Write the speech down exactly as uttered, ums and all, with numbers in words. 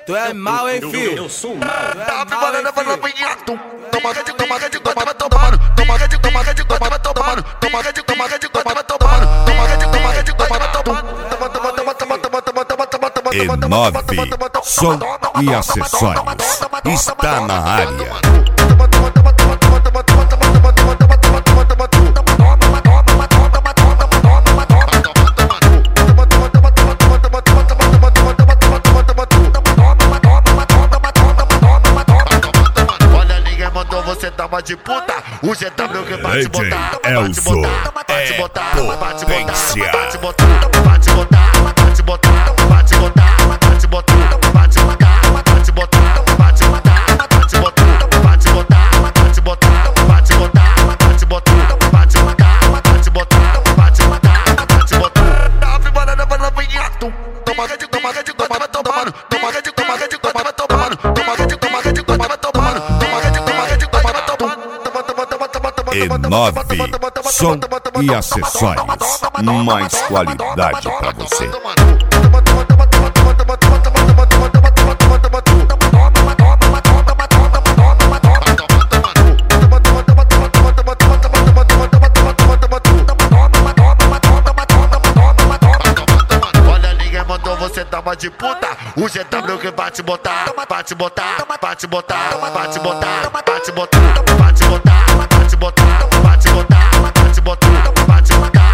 Tu é mal, hein, filho? Eu sou mal. Tá preparando pra não pegar. Toma de toma de toma tomando. Toma de toma de toma tomando. Toma de toma de toma tomando. Toma de toma de toma tomando. Toma toma toma toma toma toma toma toma toma. E nove som e acessórios está na área. Você tava de puta, o G W que vai te botar, vai te botar, vai te botar, vai te botar, potência. vai te botar, vai te botar, vai te botar, vai te botar, vai te botar, vai te botar, vai te botar, vai te botar, vai te botar, vai te botar, vai te botar, vai te botar, vai te botar, vai te botar, vai te botar, vai te botar, vai te botar. Tá preparando pra novinha? Toma de toma de toma tomando, toma de toma de toma tomando, toma de toma de toma tomando. E nove som e acessórios, mais qualidade pra você. Olha, ninguém mandou você tava de puta. O G W que vai te botar, vai te botar, vai te botar, vai te botar, vai te botar, vai te botar, vai te botar, vai te botar, vai te botar, vai te botar.